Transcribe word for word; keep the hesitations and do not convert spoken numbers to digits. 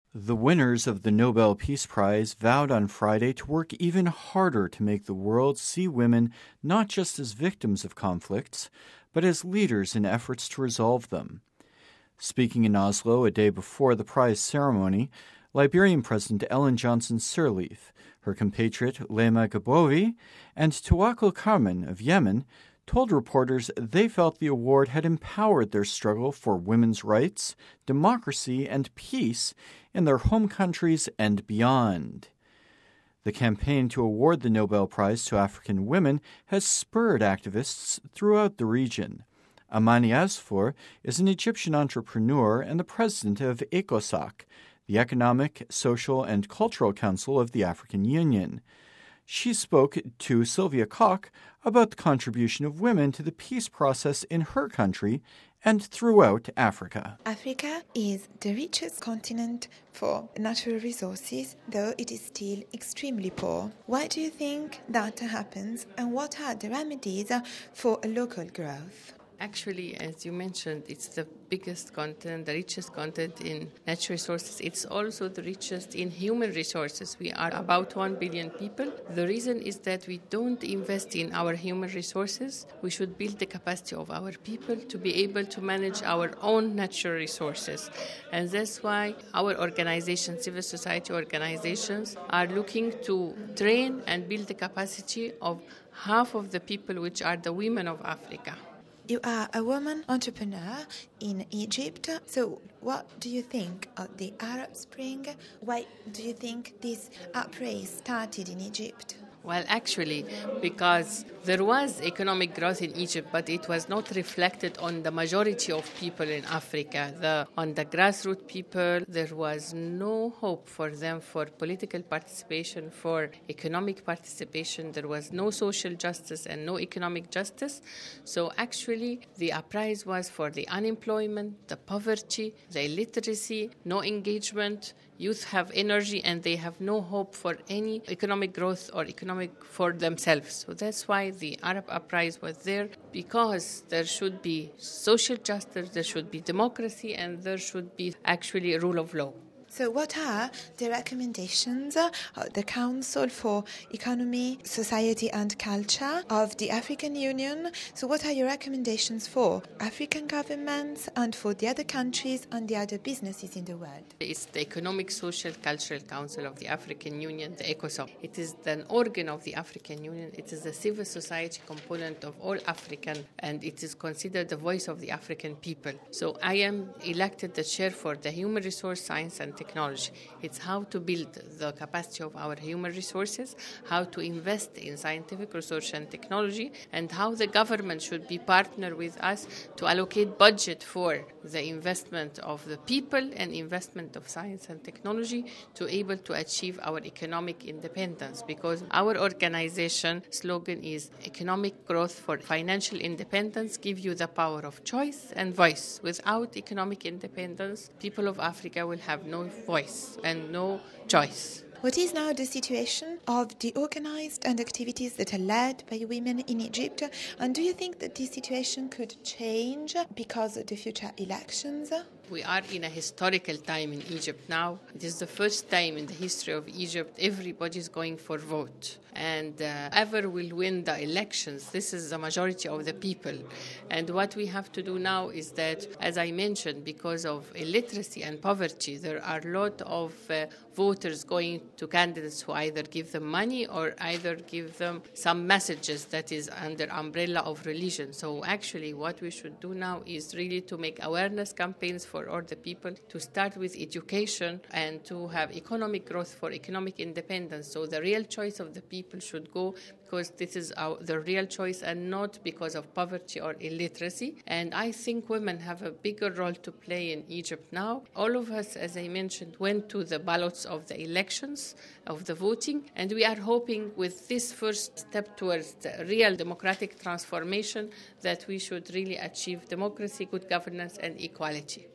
The winners of the Nobel Peace Prize vowed on Friday to work even harder to make the world see women not just as victims of conflicts, but as leaders in efforts to resolve them. Speaking in Oslo a day before the prize ceremony, Liberian President Ellen Johnson Sirleaf, her compatriot Lema Gabovi, and Tawakkol Karman of Yemen told reporters they felt the award had empowered their struggle for women's rights, democracy, and peace in their home countries and beyond. The campaign to award the Nobel Prize to African women has spurred activists throughout the region. Amani Asfour is an Egyptian entrepreneur and the president of ECOSOC, the Economic, Social, and Cultural Council of the African Union. She spoke to Sylvia Koch about the contribution of women to the peace process in her country and throughout Africa. Africa is the richest continent for natural resources, though it is still extremely poor. Why do you think that happens, and what are the remedies for local growth? Actually, as you mentioned, it's the biggest continent, the richest continent in natural resources. It's also the richest in human resources. We are about one billion people. The reason is that we don't invest in our human resources. We should build the capacity of our people to be able to manage our own natural resources. And that's why our organizations, civil society organizations, are looking to train and build the capacity of half of the people, which are the women of Africa. You are a woman entrepreneur in Egypt. So what do you think of the Arab Spring? Why do you think this uprise started in Egypt? Well, actually, because there was economic growth in Egypt, but it was not reflected on the majority of people in Africa. The, on the grassroots people, there was no hope for them for political participation, for economic participation. There was no social justice and no economic justice. So actually, the uprise was for the unemployment, the poverty, the illiteracy, no engagement. Youth have energy and they have no hope for any economic growth or economic for themselves. So that's why the Arab uprising was there, because there should be social justice, there should be democracy, and there should be actually a rule of law. So what are the recommendations of the Council for Economy, Society and Culture of the African Union? So what are your recommendations for African governments and for the other countries and the other businesses in the world? It's the Economic, Social, Cultural Council of the African Union, the ECOSOC. It is an organ of the African Union. It is the civil society component of all African, and it is considered the voice of the African people. So I am elected the chair for the Human Resource Science and Technology. It's how to build the capacity of our human resources, how to invest in scientific research and technology, and how the government should be partner with us to allocate budget for the investment of the people and investment of science and technology to able to achieve our economic independence. Because our organization slogan is economic growth for financial independence, give you the power of choice and voice. Without economic independence, people of Africa will have no voice and no choice. What is now the situation of the organized and activities that are led by women in Egypt? And do you think that this situation could change because of the future elections? We are in a historical time in Egypt now. It is the first time in the history of Egypt everybody is going for vote. And uh, whoever will win the elections, this is the majority of the people. And what we have to do now is that, as I mentioned, because of illiteracy and poverty, there are a lot of uh, voters going to candidates who either give them money or either give them some messages that is under umbrella of religion. So actually what we should do now is really to make awareness campaigns for all the people, to start with education and to have economic growth for economic independence. So the real choice of the people should go because this is our, the real choice and not because of poverty or illiteracy. And I think women have a bigger role to play in Egypt now. All of us, as I mentioned, went to the ballots of the elections, of the voting, and we are hoping with this first step towards the real democratic transformation that we should really achieve democracy, good governance, and equality.